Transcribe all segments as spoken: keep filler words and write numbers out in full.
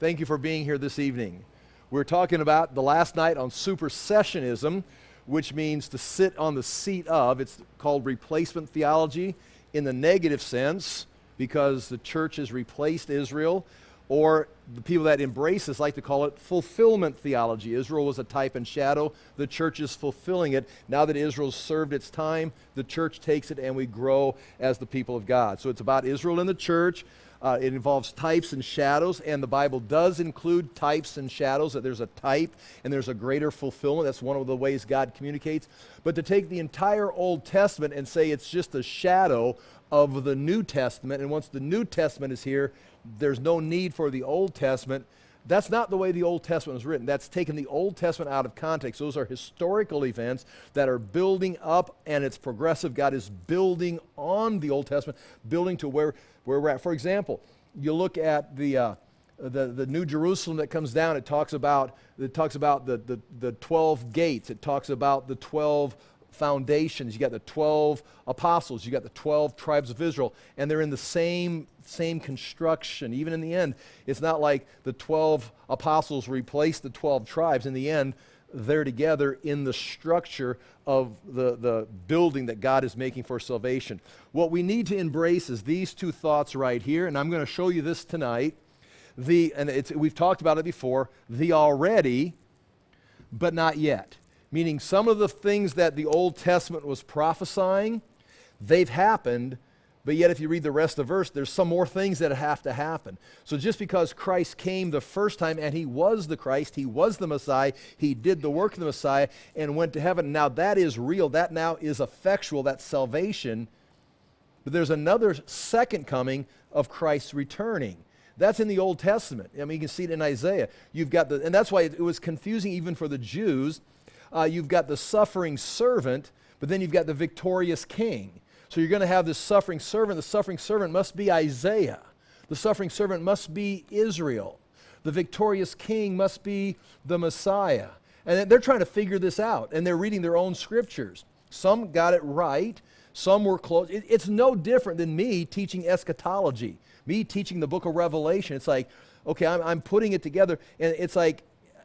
Thank you for being here this evening. We're talking about the last night on supersessionism, which means to sit on the seat of. It's called replacement theology in the negative sense because the church has replaced Israel, or the people that embrace this like to call it fulfillment theology. Israel was a type and shadow. The church is fulfilling it. Now that Israel's served its time, the church takes it and we grow as the people of God. So it's about Israel and the church. Uh, it involves types and shadows, and the Bible does include types and shadows, that there's a type and there's a greater fulfillment. That's one of the ways God communicates. But to take the entire Old Testament and say it's just a shadow of the New Testament, and once the New Testament is here, there's no need for the Old Testament, that's not the way the Old Testament was written. That's taken the Old Testament out of context. Those are historical events that are building up, and it's progressive. God is building on the Old Testament, building to where, where we're at. For example, you look at the, uh, the, the New Jerusalem that comes down. It talks about, it talks about the, the, the twelve gates. It talks about the twelve foundations. You got the twelve apostles. You got the twelve tribes of Israel, and they're in the same same construction. Even in the end, it's not like the twelve apostles replaced the twelve tribes. In the end, they're together in the structure of the, the building that God is making for salvation. What we need to embrace is these two thoughts right here, and I'm going to show you this tonight. The and it's, we've talked about it before, the already, but not yet. Meaning some of the things that the Old Testament was prophesying, they've happened, but yet if you read the rest of the verse, there's some more things that have to happen. So just because Christ came the first time and he was the Christ, he was the Messiah, he did the work of the Messiah and went to heaven. Now that is real, that now is effectual, that's salvation. But there's another second coming of Christ returning. That's in the Old Testament. I mean, you can see it in Isaiah. You've got the, and that's why it, it was confusing even for the Jews. Uh, you've got the suffering servant, but then you've got the victorious king. So you're going to have this suffering servant. The suffering servant must be Isaiah. The suffering servant must be Israel. The victorious king must be the Messiah. And they're trying to figure this out, and they're reading their own scriptures. Some got it right. Some were close. It, it's no different than me teaching eschatology, me teaching the book of Revelation. It's like, okay, I'm, I'm putting it together, and it's like,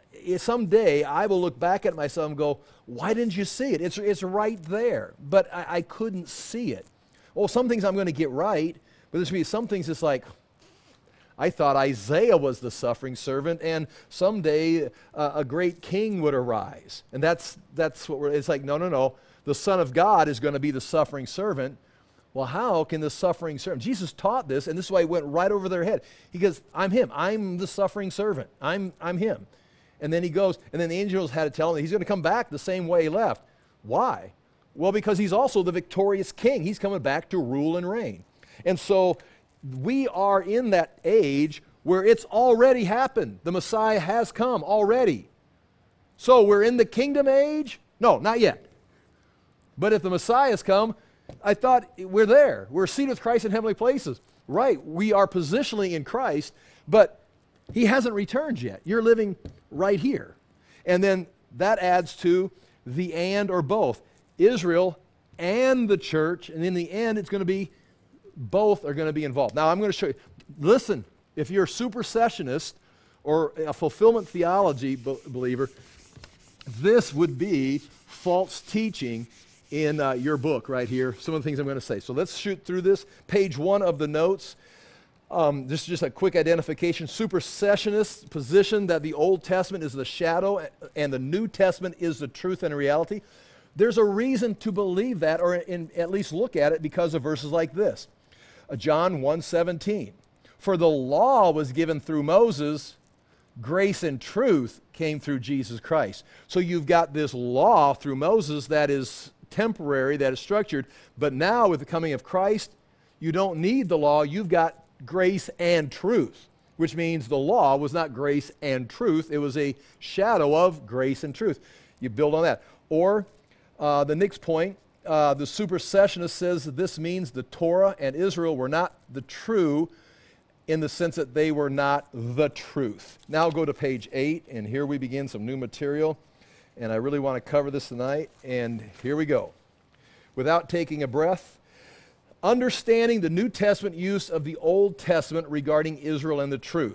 someday I will look back at myself and go, why didn't you see it? It's, it's right there, but I, I couldn't see it. Well, some things I'm going to get right, but there's going to be some things it's like, I thought Isaiah was the suffering servant, and someday uh, a great king would arise. And that's, that's what we're, it's like, no, no, no. The Son of God is going to be the suffering servant. Well, how can the suffering servant? Jesus taught this, and this is why it went right over their head. He goes, I'm him. I'm the suffering servant. I'm, I'm him. And then he goes, and then the angels had to tell him that he's going to come back the same way he left. Why? Well, because he's also the victorious king. He's coming back to rule and reign. And so we are in that age where it's already happened. The Messiah has come already. So we're in the kingdom age? No, not yet. But if the Messiah has come, I thought we're there. We're seated with Christ in heavenly places. Right, we are positionally in Christ, but he hasn't returned yet. You're living right here. And then that adds to the and or both. Israel and the church, and in the end, it's going to be, both are going to be involved. Now, I'm going to show you. Listen, if you're a supersessionist or a fulfillment theology be- believer, this would be false teaching in uh, your book right here. Some of the things I'm going to say. So let's shoot through this. Page one of the notes. Um, this is just a quick identification. Supersessionist position that the Old Testament is the shadow and the New Testament is the truth and reality. There's a reason to believe that, or in, at least look at it, because of verses like this. Uh, John one seventeen. For the law was given through Moses, grace and truth came through Jesus Christ. So you've got this law through Moses that is temporary, that is structured, but now with the coming of Christ, you don't need the law. You've got grace and truth, which means the law was not grace and truth. It was a shadow of grace and truth. You build on that. Or uh, the next point, uh, the supersessionist says that this means the Torah and Israel were not the true in the sense that they were not the truth. Now go to page eight, and here we begin some new material. And I really want to cover this tonight, and here we go. Without taking a breath, understanding the New Testament use of the Old Testament regarding Israel and the truth.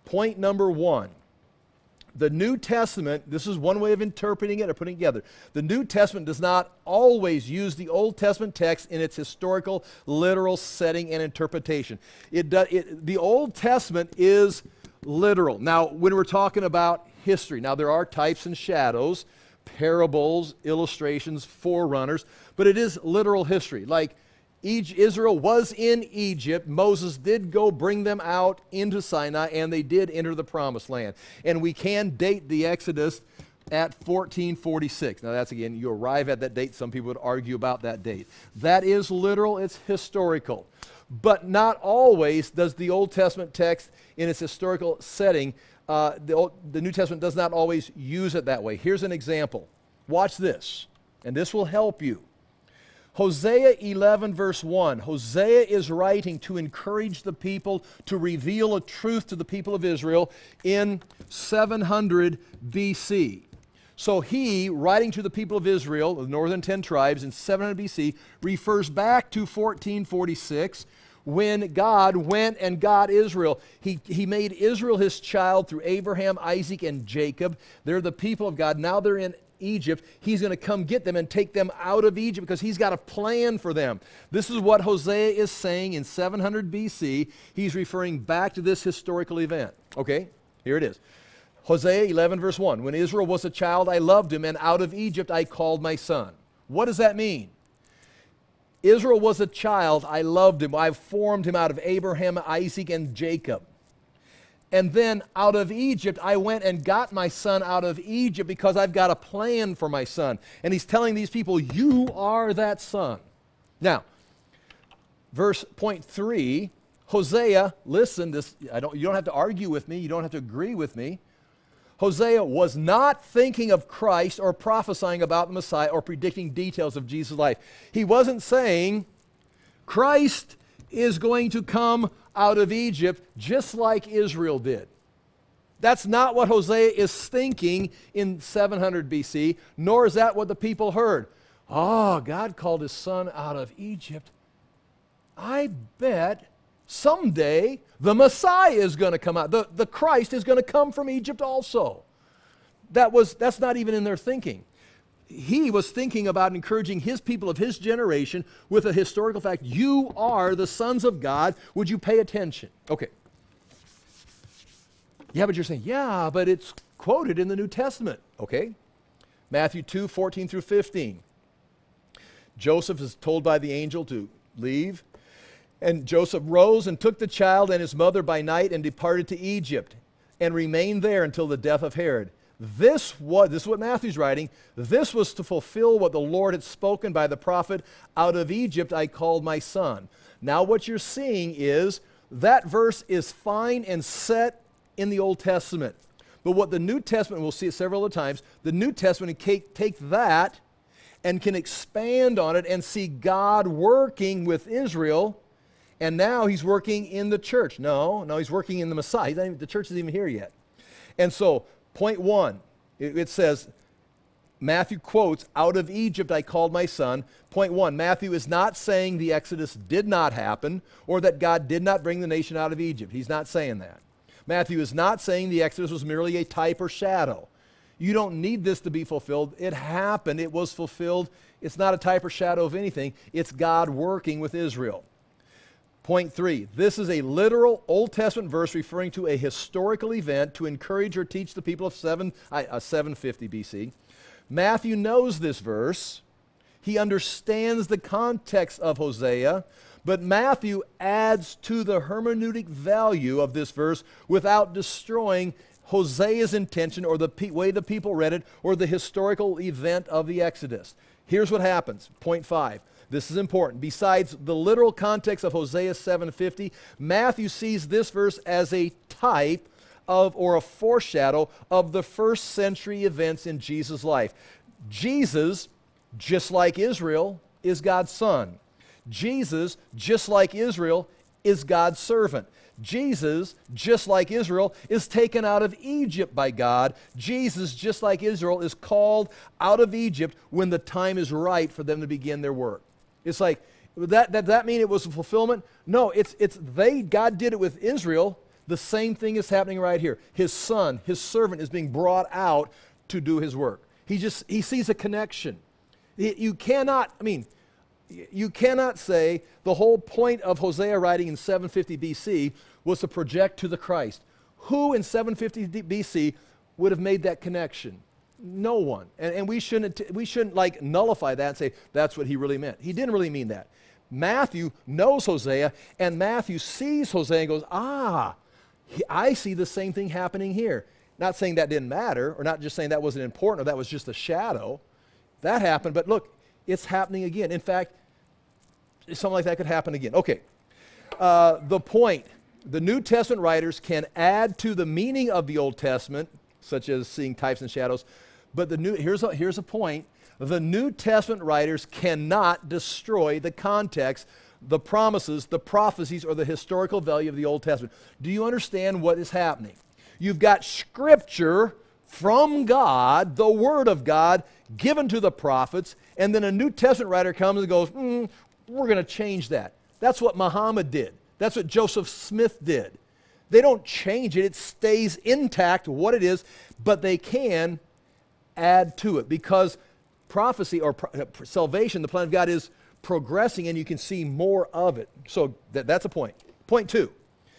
Point number one. The New Testament, this is one way of interpreting it or putting it together. The New Testament does not always use the Old Testament text in its historical, literal setting and interpretation. It, do, it The Old Testament is literal. Now, when we're talking about history, now there are types and shadows, parables, illustrations, forerunners, but it is literal history. Like Israel was in Egypt. Moses did go bring them out into Sinai, and they did enter the promised land. And we can date the Exodus at fourteen forty-six. Now that's, again, you arrive at that date. Some people would argue about that date. That is literal. It's historical. But not always does the Old Testament text in its historical setting, uh, the, Old, the New Testament does not always use it that way. Here's an example. Watch this, and this will help you. Hosea eleven verse one. Hosea is writing to encourage the people to reveal a truth to the people of Israel in seven hundred B C. So he, writing to the people of Israel, the northern ten tribes in seven hundred B C, refers back to fourteen forty-six when God went and got Israel. He, he made Israel his child through Abraham, Isaac, and Jacob. They're the people of God. Now they're in Egypt. He's going to come get them and take them out of Egypt because he's got a plan for them. This is what Hosea is saying in seven hundred B C. He's referring back to this historical event. Okay, here it is. Hosea eleven verse one. When Israel was a child, I loved him, and out of Egypt I called my son. What does that mean? Israel was a child, I loved him. I formed him out of Abraham, Isaac, and Jacob. And then out of Egypt, I went and got my son out of Egypt because I've got a plan for my son. And he's telling these people, you are that son. Now, verse point three, Hosea, listen, this, I don't, you don't have to argue with me. You don't have to agree with me. Hosea was not thinking of Christ or prophesying about the Messiah or predicting details of Jesus' life. He wasn't saying, Christ is going to come out of Egypt just like Israel did. That's not what Hosea is thinking in seven hundred B C, nor is that what the people heard. Oh, God called his son out of Egypt. I bet someday the Messiah is going to come out. The, the Christ is going to come from Egypt also. That was, that's not even in their thinking. He was thinking about encouraging his people of his generation with a historical fact. You are the sons of God. Would you pay attention? Okay. Yeah, but you're saying, yeah, but it's quoted in the New Testament. Okay. Matthew two, fourteen through fifteen. Joseph is told by the angel to leave. And Joseph rose and took the child and his mother by night and departed to Egypt and remained there until the death of Herod. This was, this is what Matthew's writing, this was to fulfill what the Lord had spoken by the prophet, out of Egypt I called my son. Now what you're seeing is that verse is fine and set in the Old Testament. But what the New Testament, we'll see it several other times, the New Testament can take that and can expand on it and see God working with Israel, and now he's working in the church. No, no, he's working in the Messiah. He's not even, the church isn't even here yet. And so, point one, it, it says, Matthew quotes, out of Egypt I called my son. Point one, Matthew is not saying the Exodus did not happen or that God did not bring the nation out of Egypt. He's not saying that. Matthew is not saying the Exodus was merely a type or shadow. You don't need this to be fulfilled. It happened. It was fulfilled. It's not a type or shadow of anything. It's God working with Israel. Point three, this is a literal Old Testament verse referring to a historical event to encourage or teach the people of seven, uh, seven fifty B C. Matthew knows this verse. He understands the context of Hosea, but Matthew adds to the hermeneutic value of this verse without destroying Hosea's intention or the pe- way the people read it or the historical event of the Exodus. Here's what happens. Point five. This is important. Besides the literal context of Hosea seven fifty, Matthew sees this verse as a type of or a foreshadow of the first century events in Jesus' life. Jesus, just like Israel, is God's son. Jesus, just like Israel, is God's servant. Jesus, just like Israel, is taken out of Egypt by God. Jesus, just like Israel, is called out of Egypt when the time is right for them to begin their work. It's like, that, that, that mean it was a fulfillment? No, it's, it's they, God did it with Israel. The same thing is happening right here. His son, his servant, is being brought out to do his work. He just, he sees a connection. You cannot, I mean, you cannot say the whole point of Hosea writing in seven fifty B C was to project to the Christ. Who in seven fifty B C would have made that connection? No one. And, and we shouldn't, we shouldn't like nullify that and say that's what he really meant. He didn't really mean that. Matthew knows Hosea, and Matthew sees Hosea and goes, ah, he, I see the same thing happening here. Not saying that didn't matter, or not just saying that wasn't important, or that was just a shadow. That happened, but look, it's happening again. In fact, something like that could happen again. Okay, uh, the point, the New Testament writers can add to the meaning of the Old Testament, such as seeing types and shadows, but the new, here's a, here's a point. The New Testament writers cannot destroy the context, the promises, the prophecies, or the historical value of the Old Testament. Do you understand what is happening? You've got Scripture from God, the Word of God, given to the prophets, and then a New Testament writer comes and goes, mm, we're going to change that. That's what Muhammad did. That's what Joseph Smith did. They don't change it. It stays intact, what it is, but they can add to it because prophecy or pro- salvation, the plan of God, is progressing and you can see more of it. So th- that's a point. Point two.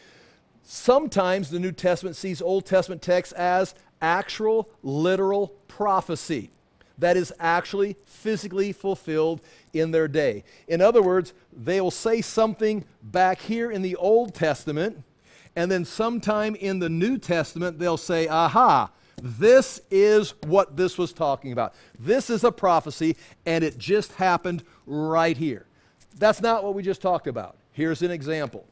Sometimes the New Testament sees Old Testament texts as actual, literal prophecy that is actually physically fulfilled in their day. In other words, they will say something back here in the Old Testament, and then sometime in the New Testament, they'll say, aha, this is what this was talking about. This is a prophecy, and it just happened right here. That's not what we just talked about. Here's an example.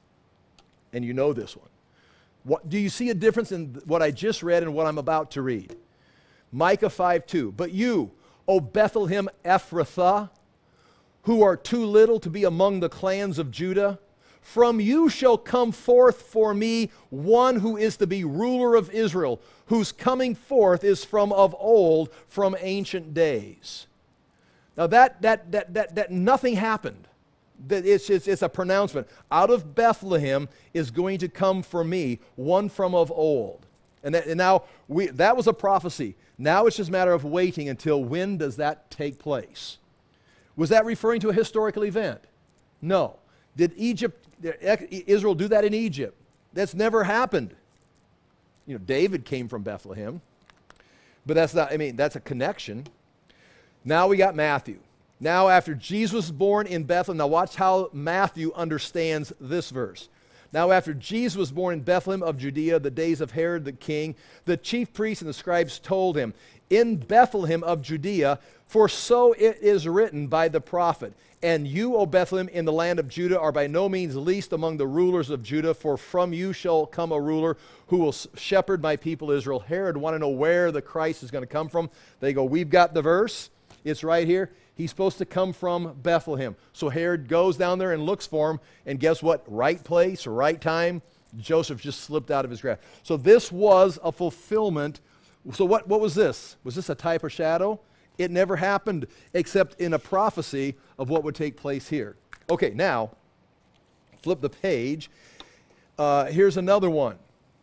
And you know this one. What, do you see a difference in what I just read and what I'm about to read? Micah five two. But you, O Bethlehem Ephrathah, who are too little to be among the clans of Judah, from you shall come forth for me one who is to be ruler of Israel, whose coming forth is from of old, from ancient days. Now that that that that, that nothing happened. That it's, it's, it's a pronouncement. Out of Bethlehem is going to come for me one from of old. And, that, and now we, that was a prophecy. Now it's just a matter of waiting until when does that take place. Was that referring to a historical event? No. Did Egypt, Israel do that in Egypt? That's never happened. You know, David came from Bethlehem. But that's not, I mean, that's a connection. Now we got Matthew. Now after Jesus was born in Bethlehem, now watch how Matthew understands this verse. Now after Jesus was born in Bethlehem of Judea, the days of Herod the king, the chief priests and the scribes told him, in Bethlehem of Judea, for so it is written by the prophet, and you, O Bethlehem, in the land of Judah, are by no means least among the rulers of Judah, for from you shall come a ruler who will shepherd my people Israel. Herod wanted to know where the Christ is going to come from. They go, we've got the verse. It's right here. He's supposed to come from Bethlehem. So Herod goes down there and looks for him, and guess what? Right place, right time. Joseph just slipped out of his grasp. So this was a fulfillment. So what, what was this? Was this a type or shadow? It never happened except in a prophecy of what would take place here. Okay, now, flip the page. Uh, here's another one.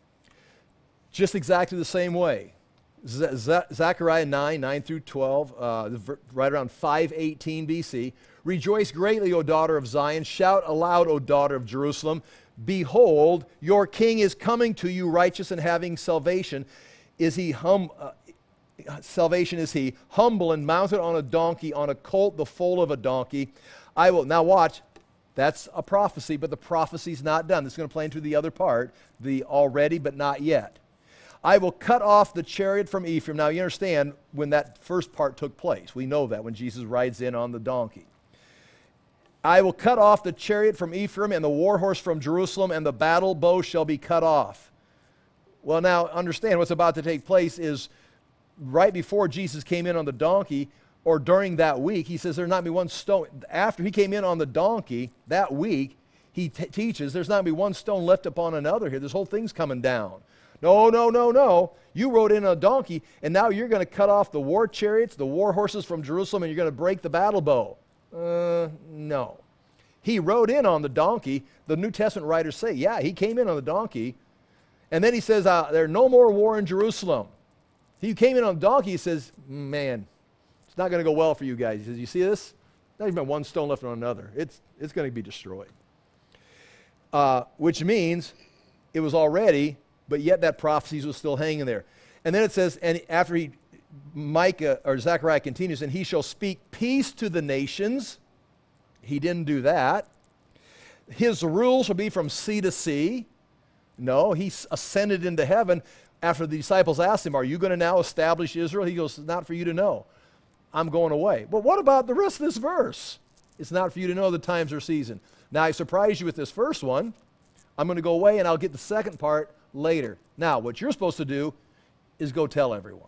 Just exactly the same way. Z- Z- Zechariah nine, nine through twelve, uh, right around five eighteen B C. Rejoice greatly, O daughter of Zion. Shout aloud, O daughter of Jerusalem. Behold, your king is coming to you, righteous and having salvation. Is he hum? Uh, salvation is he, humble and mounted on a donkey, on a colt, the foal of a donkey. I will, now watch, that's a prophecy, but the prophecy's not done. This is going to play into the other part, the already but not yet. I will cut off the chariot from Ephraim. Now you understand when that first part took place. We know that when Jesus rides in on the donkey. I will cut off the chariot from Ephraim and the war horse from Jerusalem, and the battle bow shall be cut off. Well, now understand what's about to take place is right before Jesus came in on the donkey, or during that week, he says there's not going to be one stone. After he came in on the donkey that week, he t- teaches there's not going to be one stone left upon another here. This whole thing's coming down. No, no, no, no. You rode in on a donkey, and now you're going to cut off the war chariots, the war horses from Jerusalem, and you're going to break the battle bow. Uh, no. He rode in on the donkey. The New Testament writers say, yeah, he came in on the donkey, And then he says, uh, there's no more war in Jerusalem. He came in on a donkey. He says, man, it's not going to go well for you guys. He says, you see this? Not even one stone left on another. It's, it's going to be destroyed. Uh, which means it was already, but yet that prophecy was still hanging there. And then it says, and after he, Micah, or Zechariah continues, and he shall speak peace to the nations. He didn't do that. His rule shall be from sea to sea. No, he ascended into heaven. After the disciples asked him, are you going to now establish Israel? He goes, not for you to know. I'm going away. But what about the rest of this verse? It's not for you to know the times or season. Now I surprise you with this first one. I'm going to go away and I'll get the second part later. Now what you're supposed to do is go tell everyone.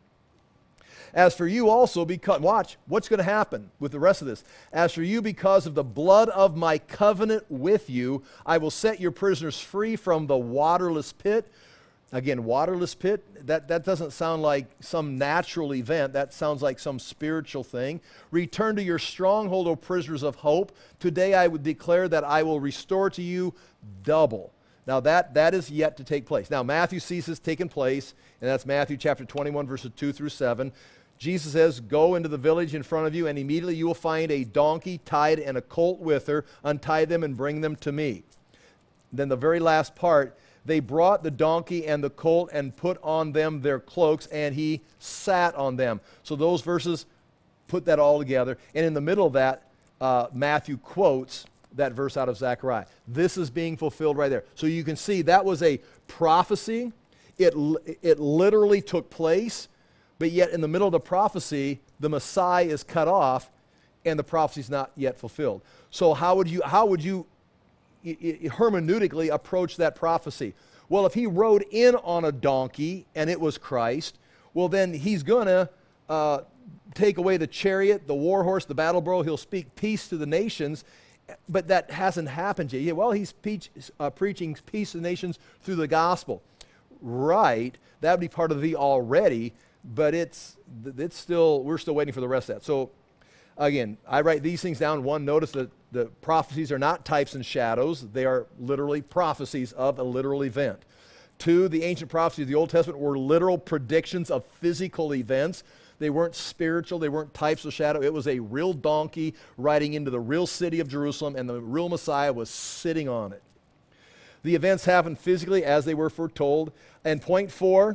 As for you also, because, watch, what's going to happen with the rest of this? As for you, because of the blood of my covenant with you, I will set your prisoners free from the waterless pit. Again, waterless pit, that, that doesn't sound like some natural event. That sounds like some spiritual thing. Return to your stronghold, O prisoners of hope. Today I would declare that I will restore to you double. Now that, that is yet to take place. Now Matthew sees this taking place, and that's Matthew chapter twenty-one, verses two through seven. Jesus says, go into the village in front of you, and immediately you will find a donkey tied and a colt with her. Untie them and bring them to me. Then the very last part, they brought the donkey and the colt and put on them their cloaks, and he sat on them. So those verses put that all together. And in the middle of that, uh, Matthew quotes that verse out of Zechariah. This is being fulfilled right there. So you can see that was a prophecy. It, it literally took place. But yet in the middle of the prophecy, the Messiah is cut off and the prophecy is not yet fulfilled. So how would you, how would you I- I hermeneutically approach that prophecy? Well, if he rode in on a donkey and it was Christ, well then he's going to uh, take away the chariot, the war horse, the battle bow. He'll speak peace to the nations. But that hasn't happened yet. Yeah, well, he's peach, uh, preaching peace to the nations through the gospel. Right, that would be part of the already. But it's it's still, we're still waiting for the rest of that. So again, I write these things down. One, notice that the prophecies are not types and shadows. They are literally prophecies of a literal event. Two, the ancient prophecies of the Old Testament were literal predictions of physical events. They weren't spiritual. They weren't types of shadow. It was a real donkey riding into the real city of Jerusalem, and the real Messiah was sitting on it. The events happened physically as they were foretold. And point four,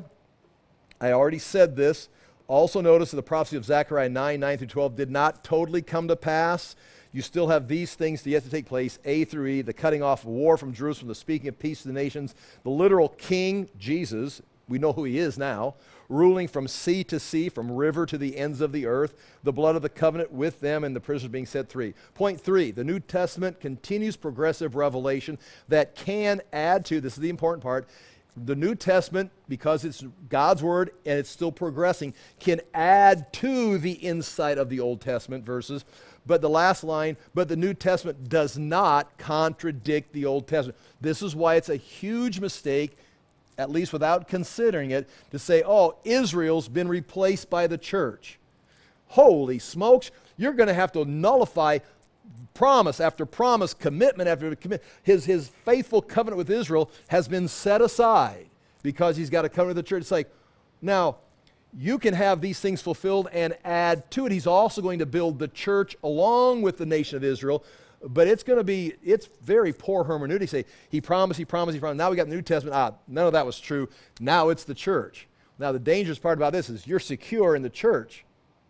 I already said this. Also notice that the prophecy of Zechariah nine, nine through twelve did not totally come to pass. You still have these things yet to take place, A through E, the cutting off of war from Jerusalem, the speaking of peace to the nations, the literal king, Jesus, we know who he is now, ruling from sea to sea, from river to the ends of the earth, the blood of the covenant with them, and the prisoners being set free. Point three, the New Testament continues progressive revelation that can add to, this is the important part, the New Testament, because it's God's Word and it's still progressing, can add to the insight of the Old Testament verses. But the last line, but the New Testament does not contradict the Old Testament. This is why it's a huge mistake, at least without considering it, to say, oh, Israel's been replaced by the church. Holy smokes, you're going to have to nullify promise after promise, commitment after commitment. His, his faithful covenant with Israel has been set aside because he's got a covenant with the church. It's like, now, you can have these things fulfilled and add to it. He's also going to build the church along with the nation of Israel, but it's going to be, it's very poor hermeneutic. Say, he promised, he promised, he promised. Now we got the New Testament. Ah, none of that was true. Now it's the church. Now the dangerous part about this is you're secure in the church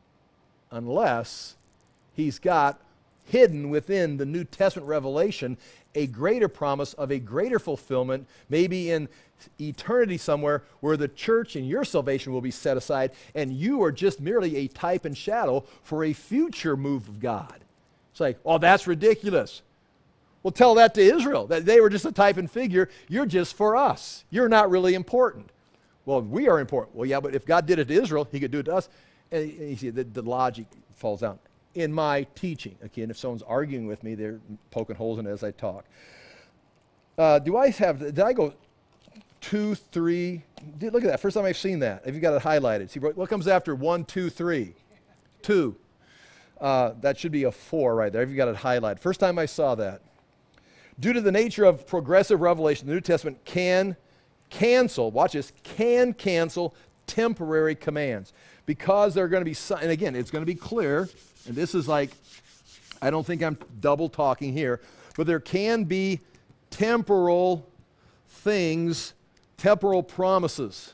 unless he's got hidden within the New Testament revelation a greater promise of a greater fulfillment, maybe in eternity somewhere, where the church and your salvation will be set aside, and you are just merely a type and shadow for a future move of God. It's like, oh, that's ridiculous. Well, tell that to Israel, that they were just a type and figure. You're just for us. You're not really important. Well, we are important. Well, yeah, but if God did it to Israel, he could do it to us. And you see, the, the logic falls down. In my teaching, okay, and if someone's arguing with me, they're poking holes in it as I talk. Uh, do I have, did I go two, three? Did, look at that, first time I've seen that. Have you got it highlighted? See, what comes after one, two, three? Two. Uh, that should be a four right there. Have you got it highlighted? First time I saw that. Due to the nature of progressive revelation, the New Testament can cancel, watch this, can cancel temporary commands. Because they're going to be, and again, it's going to be clear, and this is like, I don't think I'm double talking here, but there can be temporal things, temporal promises.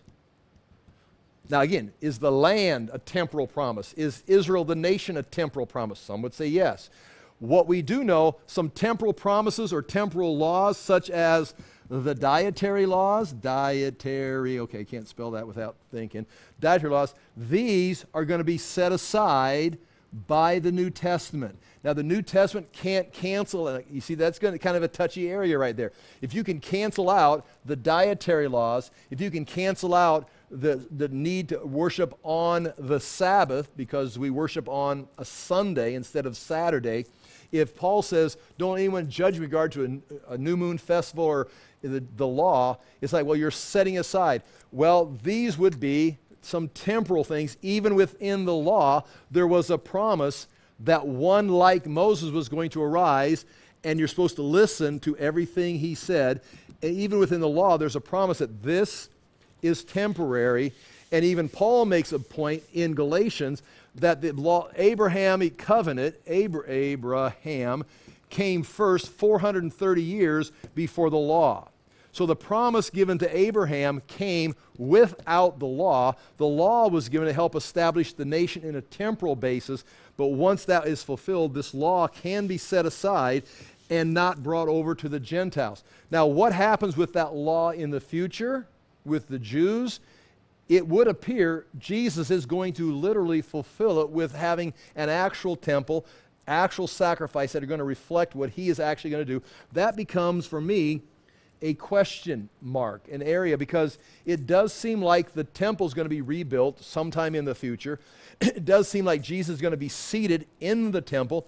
Now again, is the land a temporal promise? Is Israel the nation a temporal promise? Some would say yes. What we do know, some temporal promises or temporal laws such as the dietary laws, dietary, okay, can't spell that without thinking, dietary laws, these are going to be set aside by the New Testament. Now the New Testament can't cancel, you see that's going to kind of a touchy area right there. If you can cancel out the dietary laws, if you can cancel out the, the need to worship on the Sabbath because we worship on a Sunday instead of Saturday, if Paul says, don't anyone judge in regard to a, a new moon festival or the, the law, it's like, well, you're setting aside. Well, these would be some temporal things. Even within the law, there was a promise that one like Moses was going to arise, and you're supposed to listen to everything he said. And even within the law, there's a promise that this is temporary. And even Paul makes a point in Galatians that the law, Abrahamic covenant, Abra- Abraham, came first four hundred thirty years before the law. So the promise given to Abraham came without the law. The law was given to help establish the nation in a temporal basis, but once that is fulfilled, this law can be set aside and not brought over to the Gentiles. Now, what happens with that law in the future with the Jews? It would appear Jesus is going to literally fulfill it with having an actual temple, actual sacrifice that are going to reflect what he is actually going to do. That becomes, for me, a question mark, an area, because it does seem like the temple is going to be rebuilt sometime in the future. It does seem like Jesus is going to be seated in the temple.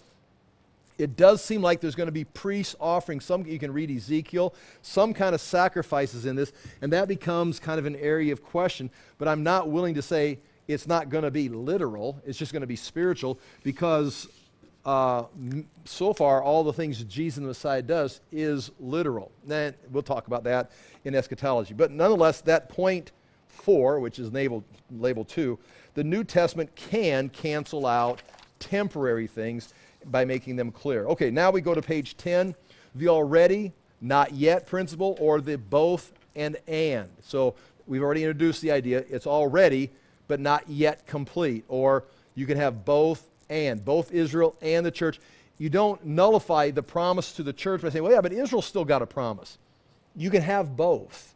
It does seem like there's going to be priests offering some, you can read Ezekiel, some kind of sacrifices in this, and that becomes kind of an area of question. But I'm not willing to say it's not going to be literal, it's just going to be spiritual, because uh, m- so far all the things Jesus the Messiah does is literal. And we'll talk about that in eschatology. But nonetheless, that point four, which is labeled, labeled two, the New Testament can cancel out temporary things by making them clear. Okay, now we go to page ten, the already, not yet principle, or the both and and. So we've already introduced the idea, it's already, but not yet complete. Or you can have both and, both Israel and the church. You don't nullify the promise to the church by saying, well, yeah, but Israel's still got a promise. You can have both.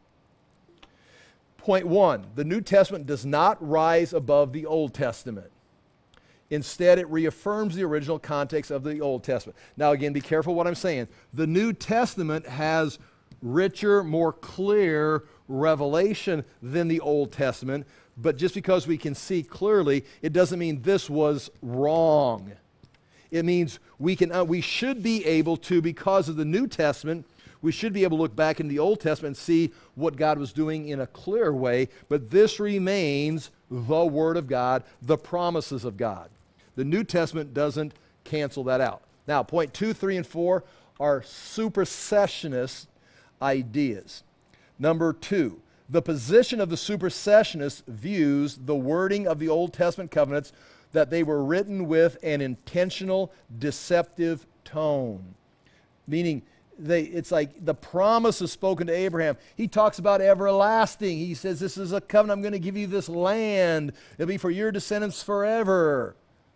Point one, the New Testament does not rise above the Old Testament. Instead, it reaffirms the original context of the Old Testament. Now, again, be careful what I'm saying. The New Testament has richer, more clear revelation than the Old Testament, but just because we can see clearly, it doesn't mean this was wrong. It means we can, uh, we should be able to, because of the New Testament, we should be able to look back in the Old Testament and see what God was doing in a clear way, but this remains the Word of God, the promises of God. The New Testament doesn't cancel that out. Now, point two, three, and four are supersessionist ideas. Number two, the position of the supersessionist views the wording of the Old Testament covenants that they were written with an intentional, deceptive tone. Meaning, they, it's like the promise is spoken to Abraham. He talks about everlasting. He says, this is a covenant. I'm going to give you this land. It'll be for your descendants forever.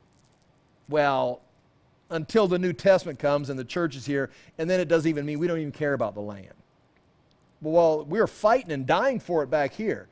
Well, until the New Testament comes and the church is here, and then it doesn't even mean we don't even care about the land. Well, we were fighting and dying for it back here.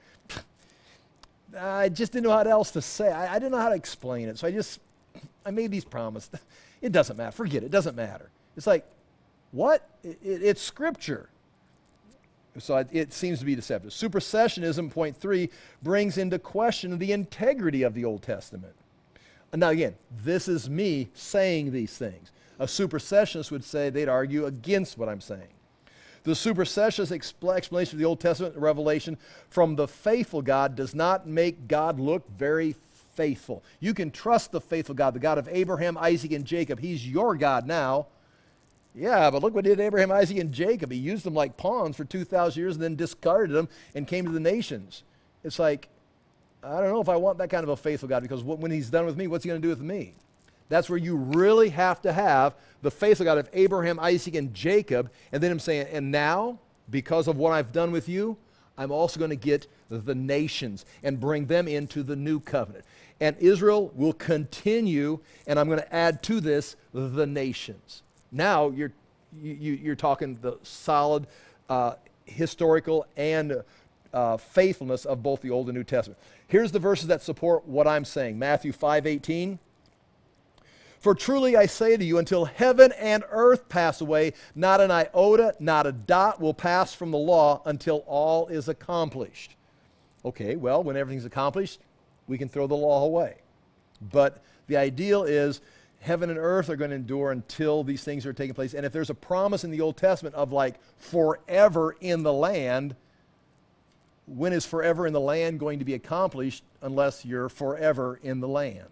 I just didn't know what else to say. I, I didn't know how to explain it, so I just, I made these promises. It doesn't matter. Forget it. It doesn't matter. It's like, what? It, it, it's Scripture. So it, it seems to be deceptive. Supersessionism, point three, brings into question the integrity of the Old Testament. Now again, this is me saying these things. A supersessionist would say, they'd argue against what I'm saying. The supersessionist expl- explanation of the Old Testament revelation from the faithful God does not make God look very faithful. You can trust the faithful God, the God of Abraham, Isaac, and Jacob. He's your God now. Yeah, but look what did Abraham, Isaac, and Jacob. He used them like pawns for two thousand years and then discarded them and came to the nations. It's like, I don't know if I want that kind of a faithful God, because when he's done with me, what's he going to do with me? That's where you really have to have the faithful God of Abraham, Isaac, and Jacob, and then him saying, and now, because of what I've done with you, I'm also going to get the nations and bring them into the new covenant. And Israel will continue, and I'm going to add to this the nations. Now you're you, you're talking the solid uh, historical and uh, faithfulness of both the Old and New Testament. Here's the verses that support what I'm saying. Matthew five eighteen. For truly I say to you, until heaven and earth pass away, not an iota, not a dot will pass from the law until all is accomplished. Okay, well, when everything's accomplished, we can throw the law away. But the ideal is heaven and earth are going to endure until these things are taking place. And if there's a promise in the Old Testament of like forever in the land, when is forever in the land going to be accomplished unless you're forever in the land?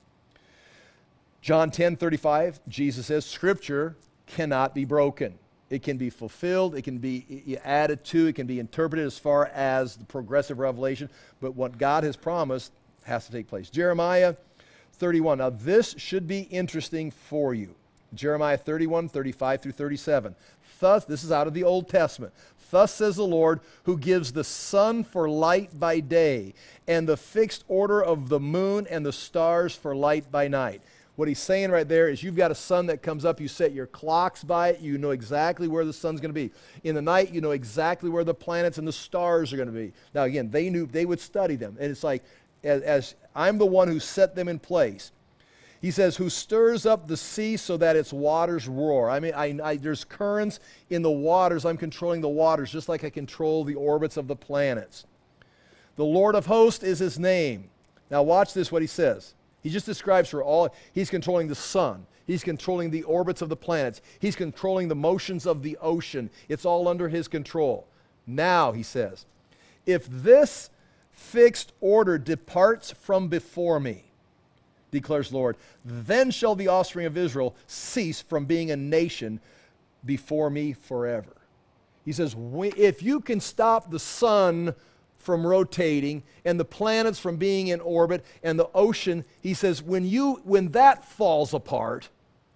John ten thirty-five, Jesus says, Scripture cannot be broken. It can be fulfilled, it can be added to, it can be interpreted as far as the progressive revelation, but what God has promised has to take place. Jeremiah thirty-one, now this should be interesting for you. Jeremiah thirty-one, thirty-five through thirty-seven. Thus, this is out of the Old Testament. Thus says the Lord, who gives the sun for light by day, and the fixed order of the moon and the stars for light by night. What he's saying right there is you've got a sun that comes up, you set your clocks by it, you know exactly where the sun's going to be. In the night, you know exactly where the planets and the stars are going to be. Now again, they knew, they would study them. And it's like, as, as I'm the one who set them in place. He says, who stirs up the sea so that its waters roar. I mean, I, I, there's currents in the waters. I'm controlling the waters just like I control the orbits of the planets. The Lord of hosts is his name. Now watch this, what he says. He just describes for all, he's controlling the sun. He's controlling the orbits of the planets. He's controlling the motions of the ocean. It's all under his control. Now, he says, if this fixed order departs from before me, declares the Lord, then shall the offspring of Israel cease from being a nation before me forever. He says, if you can stop the sun from rotating and the planets from being in orbit and the ocean, he says, when you when that falls apart,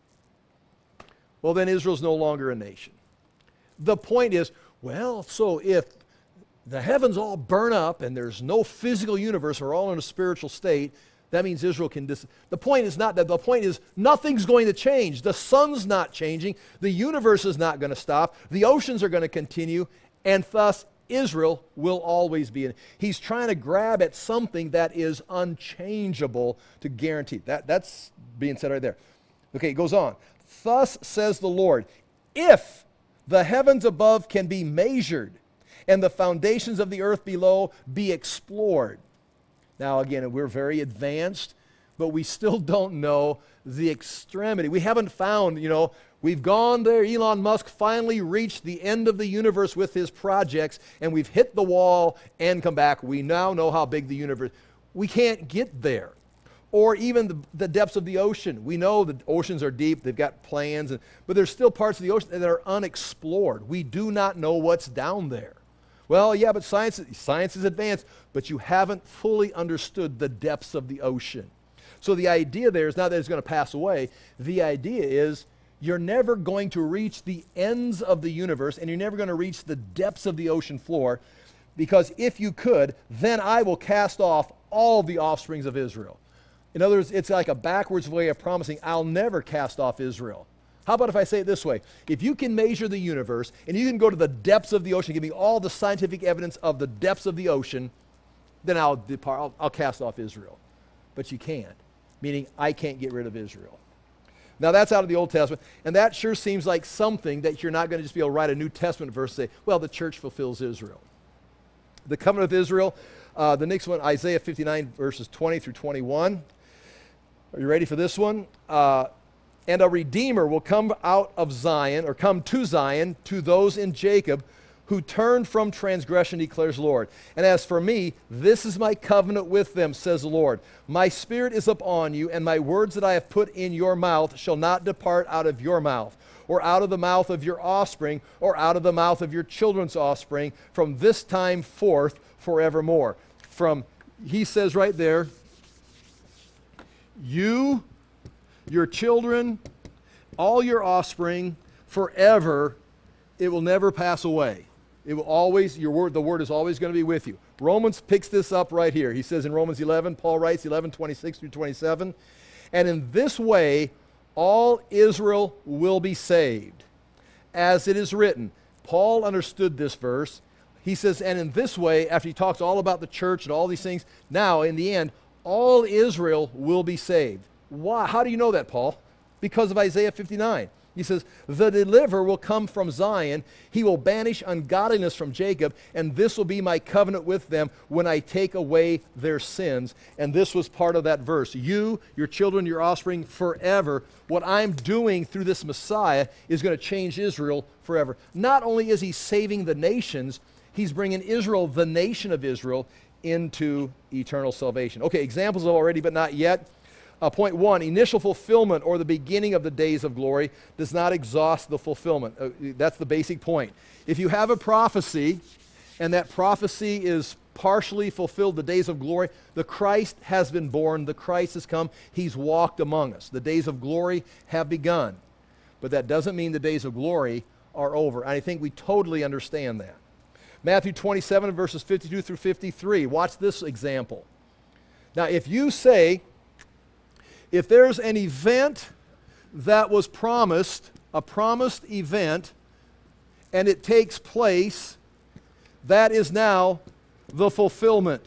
well, then Israel's no longer a nation. The point is, well, so if the heavens all burn up and there's no physical universe, we're all in a spiritual state, that means Israel can dis- the point is not that. The point is nothing's going to change. The sun's not changing. The universe is not going to stop. The oceans are going to continue, and thus Israel will always be in. He's trying to grab at something that is unchangeable to guarantee. That, that's being said right there. Okay, it goes on. Thus says the Lord, if the heavens above can be measured and the foundations of the earth below be explored. Now again, we're very advanced, but we still don't know the extremity. We haven't found, you know, we've gone there. Elon Musk finally reached the end of the universe with his projects, and we've hit the wall and come back. We now know how big the universe is. We can't get there. Or even the, the depths of the ocean. We know the oceans are deep. They've got plans, and, but there's still parts of the ocean that are unexplored. We do not know what's down there. Well, yeah, but science, science is advanced, but you haven't fully understood the depths of the ocean. So the idea there is not that it's going to pass away. The idea is you're never going to reach the ends of the universe, and you're never going to reach the depths of the ocean floor, because if you could, then I will cast off all the offsprings of Israel. In other words, it's like a backwards way of promising I'll never cast off Israel. How about if I say it this way? If you can measure the universe and you can go to the depths of the ocean, give me all the scientific evidence of the depths of the ocean, then I'll depart, I'll, I'll cast off Israel. But you can't, meaning I can't get rid of Israel. Now that's out of the Old Testament, and that sure seems like something that you're not going to just be able to write a New Testament verse and say, well, the church fulfills Israel. The covenant of Israel, uh, the next one, Isaiah fifty-nine, verses twenty through twenty-one. Are you ready for this one? Uh, and a Redeemer will come out of Zion, or come to Zion, to those in Jacob who turned from transgression, declares the Lord. And as for me, this is my covenant with them, says the Lord. My spirit is upon you, and my words that I have put in your mouth shall not depart out of your mouth, or out of the mouth of your offspring, or out of the mouth of your children's offspring, from this time forth forevermore. From, he says right there, you, your children, all your offspring, forever, it will never pass away. It will always, your word, the word is always going to be with you. Romans picks this up right here. He says in Romans eleven, Paul writes, eleven, twenty-six through twenty-seven, and in this way, all Israel will be saved. As it is written, Paul understood this verse. He says, and in this way, after he talks all about the church and all these things, now in the end, all Israel will be saved. Why? How do you know that, Paul? Because of Isaiah fifty-nine. He says, the deliverer will come from Zion. He will banish ungodliness from Jacob, and this will be my covenant with them when I take away their sins. And this was part of that verse. You, your children, your offspring, forever. What I'm doing through this Messiah is going to change Israel forever. Not only is he saving the nations, he's bringing Israel, the nation of Israel, into eternal salvation. Okay, examples of already but not yet. Uh, point one, initial fulfillment or the beginning of the days of glory does not exhaust the fulfillment. Uh, that's the basic point. If you have a prophecy and that prophecy is partially fulfilled, the days of glory, the Christ has been born, the Christ has come, he's walked among us. The days of glory have begun. But that doesn't mean the days of glory are over. And I think we totally understand that. Matthew twenty-seven, verses fifty-two through fifty-three. Watch this example. Now, if you say, if there's an event that was promised, a promised event, and it takes place, that is now the fulfillment.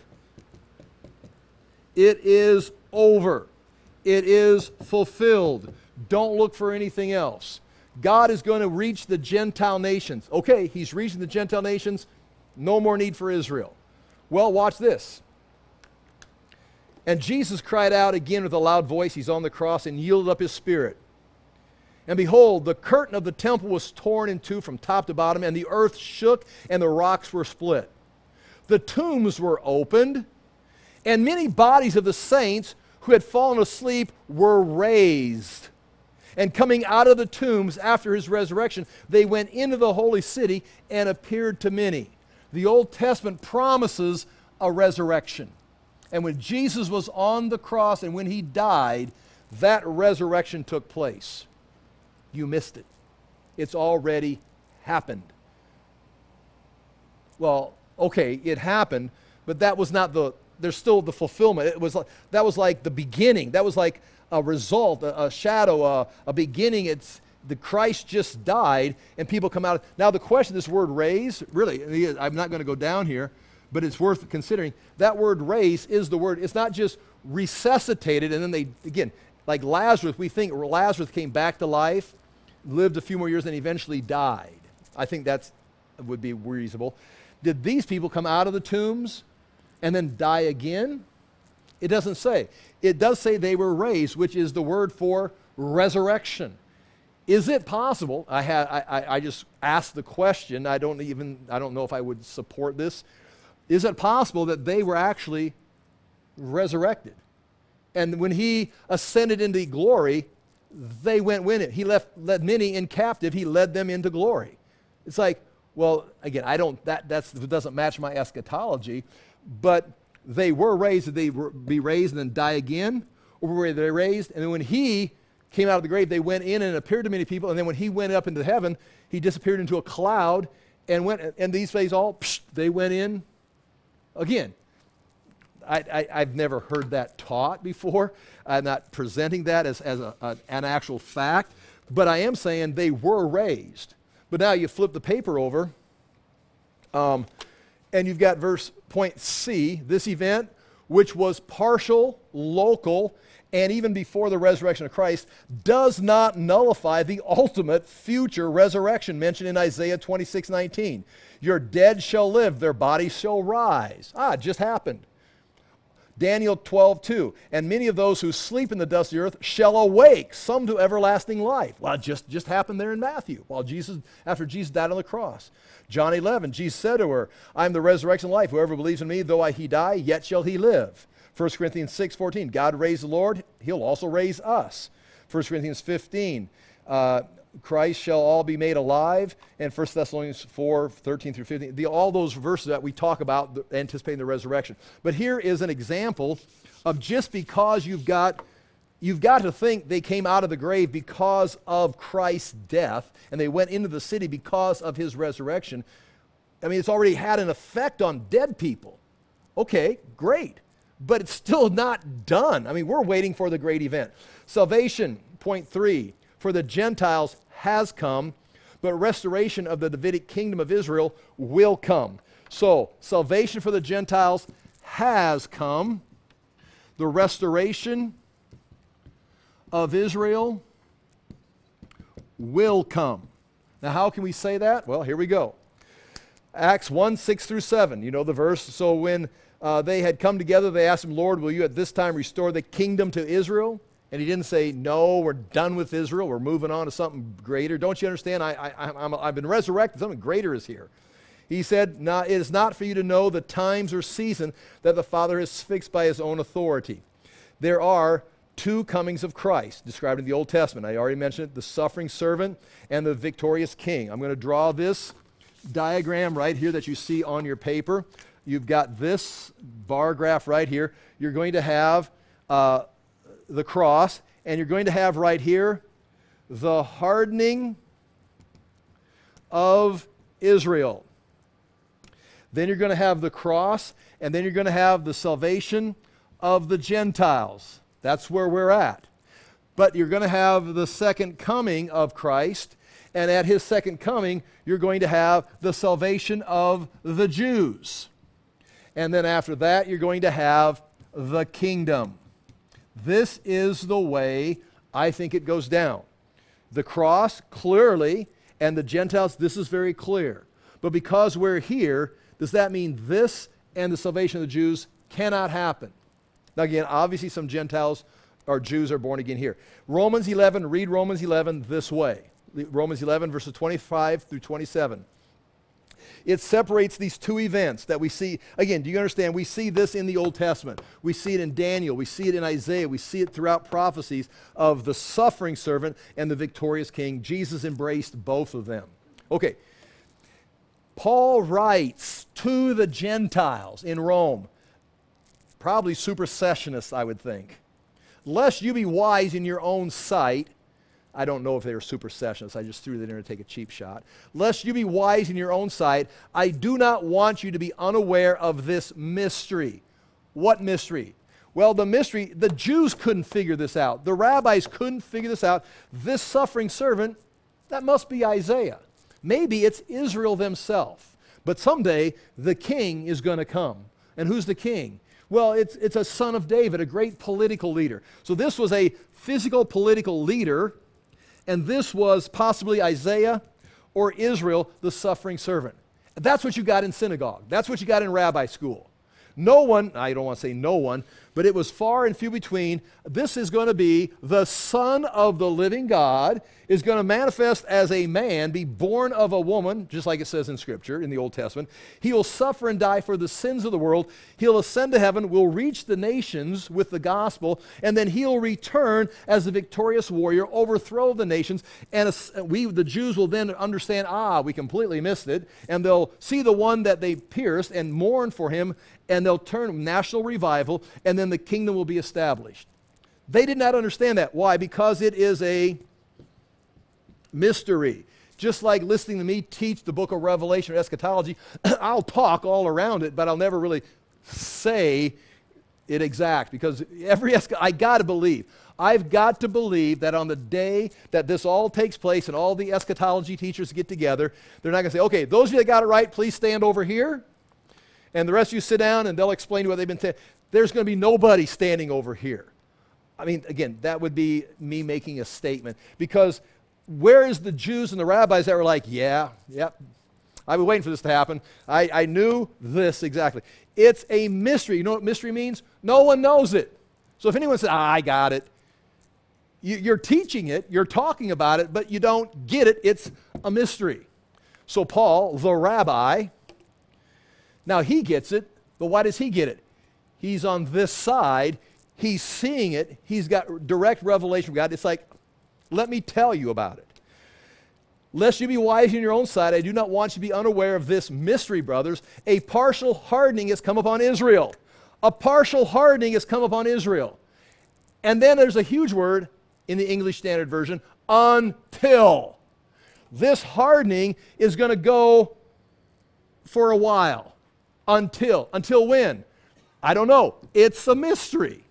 It is over. It is fulfilled. Don't look for anything else. God is going to reach the Gentile nations. Okay, he's reaching the Gentile nations. No more need for Israel. Well, watch this. And Jesus cried out again with a loud voice, he's on the cross, and yielded up his spirit. And behold, the curtain of the temple was torn in two from top to bottom, and the earth shook, and the rocks were split. The tombs were opened, and many bodies of the saints who had fallen asleep were raised. And coming out of the tombs after his resurrection, they went into the holy city and appeared to many. The Old Testament promises a resurrection. And when Jesus was on the cross and when he died, that resurrection took place. You missed it. It's already happened. Well, okay, it happened, but that was not the, there's still the fulfillment. It was like, that was like the beginning. That was like a result, a, a shadow, a, a beginning. It's the Christ just died and people come out. Now the question, this word raise, really, I'm not going to go down here, but it's worth considering. That word raise is the word. It's not just resuscitated and then they, again, like Lazarus, we think Lazarus came back to life, lived a few more years and eventually died. I think that would be reasonable. Did these people come out of the tombs and then die again? It doesn't say. It does say they were raised, which is the word for resurrection. Is it possible? I, had, I, I just asked the question. I don't even, I don't know if I would support this. Is it possible that they were actually resurrected? And when he ascended into glory, they went with it. He left led many in captive. He led them into glory. It's like, well, again, I don't. That that's, doesn't match my eschatology. But they were raised. Did they be raised and then die again, or were they raised? And then when he came out of the grave, they went in and appeared to many people. And then when he went up into heaven, he disappeared into a cloud and went. And these guys all psh, they went in. Again, I, I, I've never heard that taught before. I'm not presenting that as, as a, a, an actual fact, but I am saying they were raised. But now you flip the paper over, um, and you've got verse point C, this event, which was partial, local, and even before the resurrection of Christ, does not nullify the ultimate future resurrection mentioned in Isaiah twenty-six nineteen. Your dead shall live, their bodies shall rise. Ah, it just happened. Daniel twelve two, and many of those who sleep in the dust of the earth shall awake, some to everlasting life. Well, it just, just happened there in Matthew, while Jesus, after Jesus died on the cross. John eleven, Jesus said to her, I am the resurrection and life. Whoever believes in me, though I he die, yet shall he live. First Corinthians six fourteen, God raised the Lord, he'll also raise us. First Corinthians fifteen, uh, Christ shall all be made alive, and First Thessalonians four, thirteen through fifteen, the, all those verses that we talk about the, anticipating the resurrection. But here is an example of just because you've got, you've got to think they came out of the grave because of Christ's death, and they went into the city because of his resurrection. I mean, it's already had an effect on dead people. Okay, great. But it's still not done. I mean, we're waiting for the great event. Salvation, point three, for the Gentiles has come, but restoration of the Davidic kingdom of Israel will come. So, salvation for the Gentiles has come. The restoration of Israel will come. Now, how can we say that? Well, here we go. Acts one, six through seven. You know the verse. So when uh, they had come together, they asked him, Lord, will you at this time restore the kingdom to Israel? And he didn't say, no, we're done with Israel. We're moving on to something greater. Don't you understand? I, I, I'm, I've been resurrected. Something greater is here. He said, no, it is not for you to know the times or season that the Father has fixed by his own authority. There are two comings of Christ described in the Old Testament. I already mentioned it, the suffering servant and the victorious king. I'm going to draw this diagram right here that you see on your paper. You've got this bar graph right here. You're going to have uh, the cross, and you're going to have right here the hardening of Israel. Then you're going to have the cross, and then you're going to have the salvation of the Gentiles. That's where we're at. But you're going to have the second coming of Christ, and at his second coming, you're going to have the salvation of the Jews. And then after that, you're going to have the kingdom. This is the way I think it goes down. The cross, clearly, and the Gentiles, this is very clear. But because we're here, does that mean this and the salvation of the Jews cannot happen? Now again, obviously some Gentiles or Jews are born again here. Romans eleven, read Romans eleven this way. Romans eleven, verses twenty-five through twenty-seven. It separates these two events that we see. Again, do you understand? We see this in the Old Testament. We see it in Daniel. We see it in Isaiah. We see it throughout prophecies of the suffering servant and the victorious king. Jesus embraced both of them. Okay. Paul writes to the Gentiles in Rome, probably supersessionists, I would think. Lest you be wise in your own sight. I don't know if they were supersessionists. I just threw that in to take a cheap shot. Lest you be wise in your own sight, I do not want you to be unaware of this mystery. What mystery? Well, the mystery, the Jews couldn't figure this out. The rabbis couldn't figure this out. This suffering servant, that must be Isaiah. Maybe it's Israel themselves. But someday, the king is going to come. And who's the king? Well, it's, it's a son of David, a great political leader. So this was a physical political leader, and this was possibly Isaiah or Israel, the suffering servant. That's what you got in synagogue. That's what you got in rabbi school. No one, I don't want to say no one, but it was far and few between. This is going to be the Son of the living God, is going to manifest as a man, be born of a woman, just like it says in Scripture, in the Old Testament. He will suffer and die for the sins of the world. He'll ascend to heaven, will reach the nations with the gospel, and then he'll return as a victorious warrior, overthrow the nations, and we, the Jews, will then understand, ah, we completely missed it, and they'll see the one that they pierced and mourn for him, and they'll turn national revival, and then the kingdom will be established. They did not understand that. Why? Because it is a mystery. Just like listening to me teach the book of Revelation or eschatology, I'll talk all around it, but I'll never really say it exact, because every esch- I got to believe. I've got to believe that on the day that this all takes place and all the eschatology teachers get together, they're not going to say, okay, those of you that got it right, please stand over here. And the rest of you sit down and they'll explain what they've been saying. There's going to be nobody standing over here. I mean, again, that would be me making a statement. Because where is the Jews and the rabbis that were like, yeah, yep, I've been waiting for this to happen. I, I knew this exactly. It's a mystery. You know what mystery means? No one knows it. So if anyone says, ah, I got it, you, you're teaching it, you're talking about it, but you don't get it. It's a mystery. So Paul, the rabbi, now he gets it, but why does he get it? He's on this side. He's seeing it. He's got direct revelation from God. It's like, let me tell you about it. Lest you be wise in your own sight, I do not want you to be unaware of this mystery, brothers. A partial hardening has come upon Israel. A partial hardening has come upon Israel. And then there's a huge word in the English Standard Version, until. This hardening is going to go for a while. Until. Until when? I don't know. It's a mystery.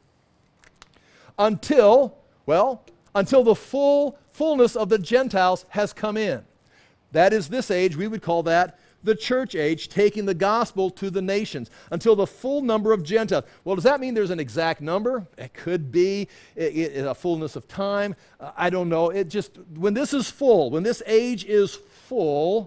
Until, well, until the full fullness of the Gentiles has come in. That is this age. We would call that the church age, taking the gospel to the nations, until the full number of Gentiles. Well, does that mean there's an exact number? It could be it, it, a fullness of time. Uh, I don't know. It just, when this is full, when this age is full,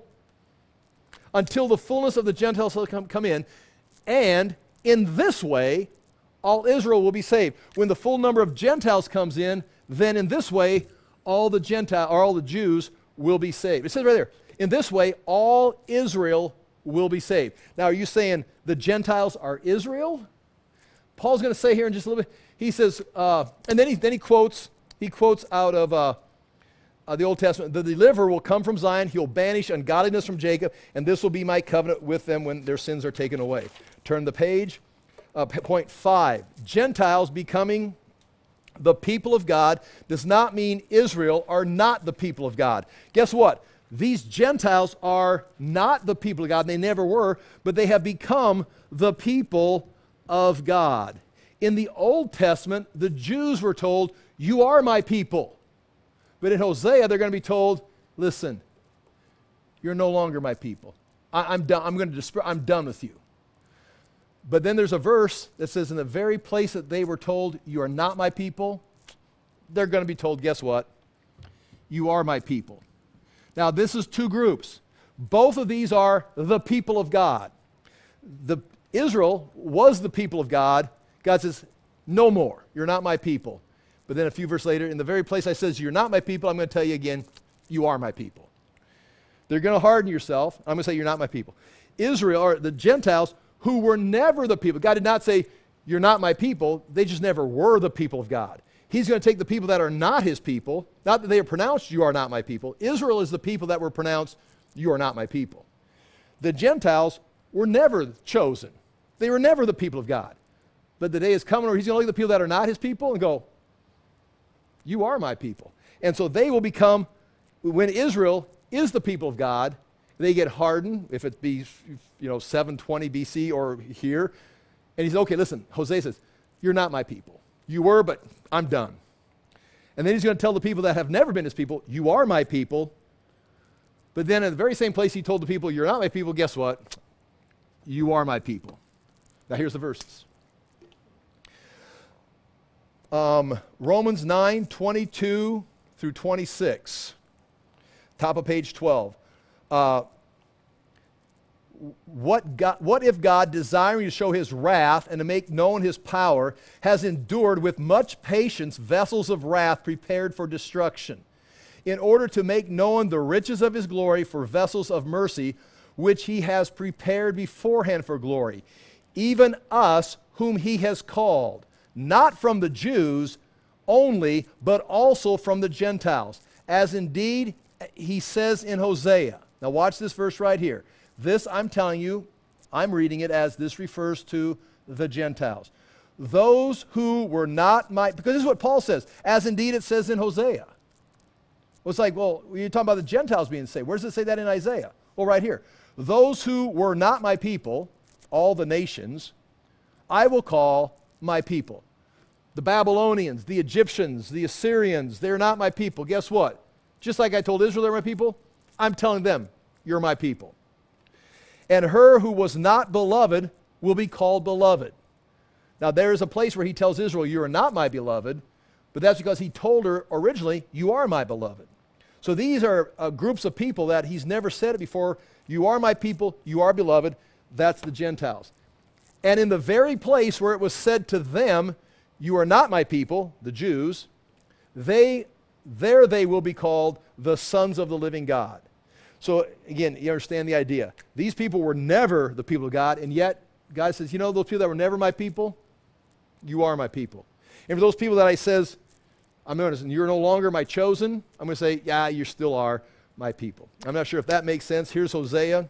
until the fullness of the Gentiles will come, come in, and in this way, all Israel will be saved. When the full number of Gentiles comes in, then in this way, all the Gentile or all the Jews will be saved. It says right there, in this way, all Israel will be saved. Now, are you saying the Gentiles are Israel? Paul's going to say here in just a little bit. He says, uh, and then he then he quotes he quotes out of uh, uh, the Old Testament. The deliverer will come from Zion. He'll banish ungodliness from Jacob, and this will be my covenant with them when their sins are taken away. Turn the page. Uh, point five. Gentiles becoming the people of God does not mean Israel are not the people of God. Guess what? These Gentiles are not the people of God, and they never were, but they have become the people of God. In the Old Testament, the Jews were told, you are my people. But in Hosea, they're going to be told, listen, you're no longer my people. I, I'm done. I'm going to disp- I'm done with you. But then there's a verse that says, in the very place that they were told, you are not my people, they're going to be told, guess what? You are my people. Now, this is two groups. Both of these are the people of God. The Israel was the people of God. God says, no more. You're not my people. But then a few verses later, in the very place I says, you're not my people, I'm going to tell you again, you are my people. They're going to harden yourself. I'm going to say, you're not my people. Israel, or the Gentiles, who were never the people. God did not say, you're not my people. They just never were the people of God. He's going to take the people that are not his people, not that they are pronounced, you are not my people. Israel is the people that were pronounced, you are not my people. The Gentiles were never chosen. They were never the people of God. But the day is coming where he's going to look at the people that are not his people and go, you are my people. And so they will become, when Israel is the people of God, they get hardened, if it be, you know, seven twenty B C or here. And he says, okay, listen, Hosea says, you're not my people. You were, but I'm done. And then he's going to tell the people that have never been his people, you are my people. But then in the very same place he told the people, you're not my people, guess what? You are my people. Now here's the verses. Um, Romans nine, twenty-two through twenty-six. Top of page twelve. Uh, what, God, what if God, desiring to show his wrath and to make known his power, has endured with much patience vessels of wrath prepared for destruction, in order to make known the riches of his glory for vessels of mercy, which he has prepared beforehand for glory, even us whom he has called, not from the Jews only, but also from the Gentiles, as indeed he says in Hosea. Now watch this verse right here. This, I'm telling you, I'm reading it as this refers to the Gentiles. Those who were not my, because this is what Paul says, as indeed it says in Hosea. Well, it's like, well, you're talking about the Gentiles being saved. Where does it say that in Isaiah? Well, right here. Those who were not my people, all the nations, I will call my people. The Babylonians, the Egyptians, the Assyrians, they're not my people. Guess what? Just like I told Israel they're my people, I'm telling them, you're my people. And her who was not beloved will be called beloved. Now there is a place where he tells Israel, you are not my beloved, but that's because he told her originally, you are my beloved. So these are uh, groups of people that he's never said it before. You are my people, you are beloved. That's the Gentiles. And in the very place where it was said to them, you are not my people, the Jews, they there they will be called the sons of the living God. So again, you understand the idea. These people were never the people of God, and yet God says, you know those people that were never my people? You are my people. And for those people that I says, I'm going to say, you're no longer my chosen, I'm going to say, yeah, you still are, my people. I'm not sure if that makes sense. Here's Hosea.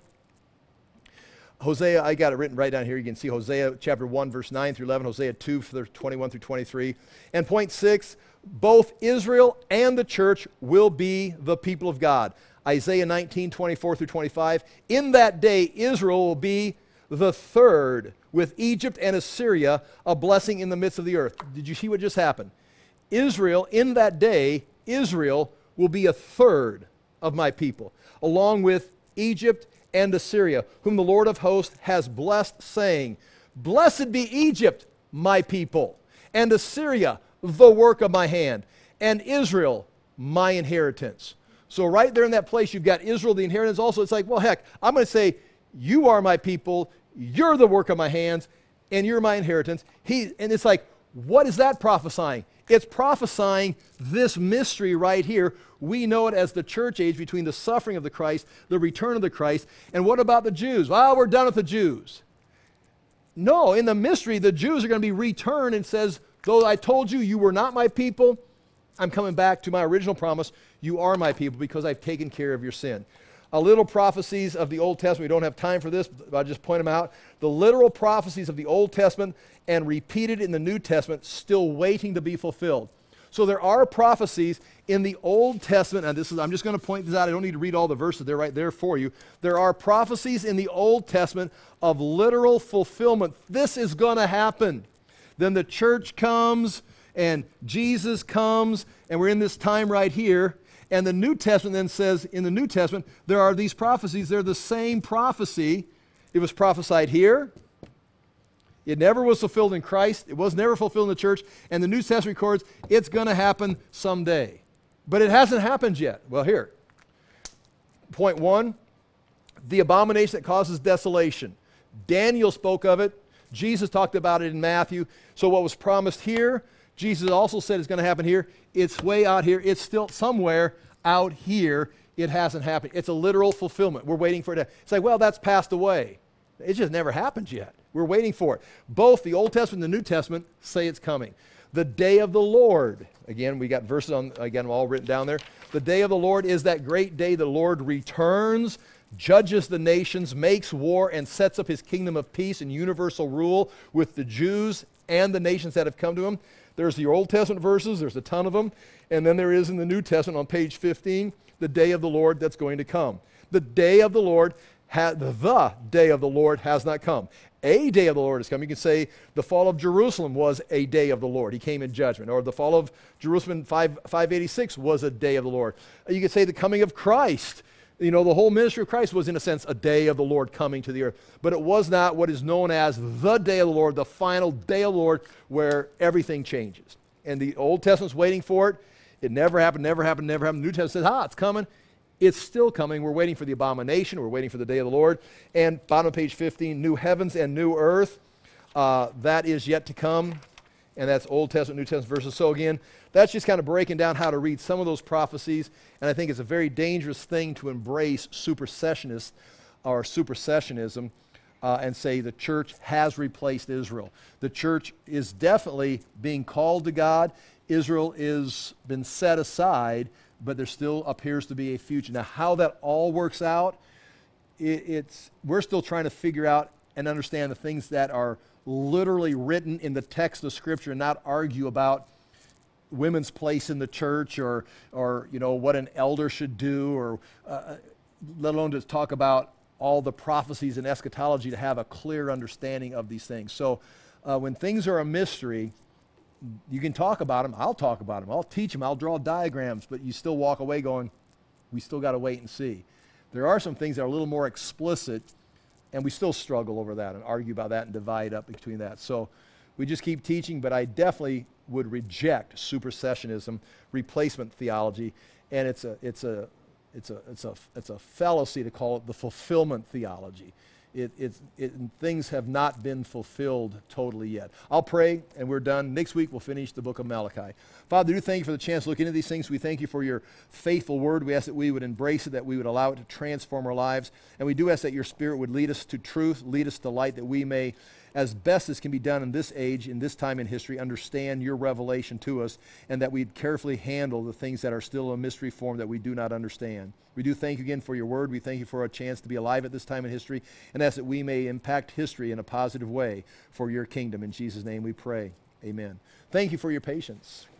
Hosea, I got it written right down here. You can see Hosea chapter one, verse nine through eleven, Hosea two, twenty-one through twenty-three. And point six, both Israel and the church will be the people of God. Isaiah nineteen, twenty-four through twenty-five. In that day, Israel will be the third, with Egypt and Assyria, a blessing in the midst of the earth. Did you see what just happened? Israel, in that day, Israel will be a third of my people, along with Egypt and Assyria, whom the Lord of hosts has blessed, saying, Blessed be Egypt, my people, and Assyria, the work of my hand, and Israel, my inheritance. So right there in that place, you've got Israel, the inheritance. Also, it's like, well, heck, I'm going to say, you are my people, you're the work of my hands, and you're my inheritance. He, and it's like, what is that prophesying? It's prophesying this mystery right here. We know it as the church age between the suffering of the Christ, the return of the Christ. And what about the Jews? Well, we're done with the Jews. No, in the mystery, the Jews are going to be returned and says, though I told you you were not my people, I'm coming back to my original promise. You are my people because I've taken care of your sin. A little prophecies of the Old Testament. We don't have time for this, but I'll just point them out. The literal prophecies of the Old Testament and repeated in the New Testament, still waiting to be fulfilled. So there are prophecies in the Old Testament, and this is, I'm just going to point this out. I don't need to read all the verses. They're right there for you. There are prophecies in the Old Testament of literal fulfillment. This is going to happen. Then the church comes, and Jesus comes, and we're in this time right here. And the New Testament then says, in the New Testament, there are these prophecies. They're the same prophecy. It was prophesied here. It never was fulfilled in Christ. It was never fulfilled in the church. And the New Testament records it's going to happen someday. But it hasn't happened yet. Well, here. Point one, the abomination that causes desolation. Daniel spoke of it. Jesus talked about it in Matthew. So what was promised here, Jesus also said it's going to happen here. It's way out here. It's still somewhere out here. It hasn't happened. It's a literal fulfillment. We're waiting for it to, it's like, well, that's passed away. It just never happened yet. We're waiting for it. Both the Old Testament and the New Testament say it's coming. The day of the Lord. Again, we got verses on, again, all written down there. The day of the Lord is that great day the Lord returns, judges the nations, makes war, and sets up his kingdom of peace and universal rule with the Jews and the nations that have come to him. There's the Old Testament verses. There's a ton of them. And then there is in the New Testament on page fifteen, the day of the Lord that's going to come. The day of the Lord, ha- the day of the Lord has not come. A day of the Lord has come. You can say the fall of Jerusalem was a day of the Lord. He came in judgment. Or the fall of Jerusalem in five eighty-six was a day of the Lord. You could say the coming of Christ. You know, the whole ministry of Christ was, in a sense, a day of the Lord coming to the earth. But it was not what is known as the day of the Lord, the final day of the Lord, where everything changes. And the Old Testament's waiting for it. It never happened, never happened, never happened. The New Testament says, ah, it's coming. It's still coming. We're waiting for the abomination. We're waiting for the day of the Lord. And bottom of page fifteen, new heavens and new earth. Uh, that is yet to come. And that's Old Testament, New Testament verses. So again, that's just kind of breaking down how to read some of those prophecies. And I think it's a very dangerous thing to embrace supersessionists or supersessionism uh, and say the church has replaced Israel. The church is definitely being called to God. Israel is been set aside, but there still appears to be a future. Now, how that all works out, it, it's we're still trying to figure out and understand the things that are literally written in the text of Scripture and not argue about women's place in the church or, or you know, what an elder should do, or uh, let alone to talk about all the prophecies and eschatology to have a clear understanding of these things. So uh, when things are a mystery, you can talk about them. I'll talk about them. I'll teach them. I'll draw diagrams, but you still walk away going, we still got to wait and see. There are some things that are a little more explicit, and we still struggle over that and argue about that and divide up between that. So we just keep teaching, but I definitely would reject supersessionism, replacement theology, and it's a it's a it's a it's a it's a fallacy to call it the fulfillment theology. It, it's, it, things have not been fulfilled totally yet. I'll pray, and we're done. Next week, we'll finish the book of Malachi. Father, we do thank you for the chance to look into these things. We thank you for your faithful word. We ask that we would embrace it, that we would allow it to transform our lives. And we do ask that your Spirit would lead us to truth, lead us to light, that we may as best as can be done in this age, in this time in history, understand your revelation to us, and that we'd carefully handle the things that are still a mystery form that we do not understand. We do thank you again for your word. We thank you for a chance to be alive at this time in history, and ask that we may impact history in a positive way for your kingdom. In Jesus' name we pray. Amen. Thank you for your patience.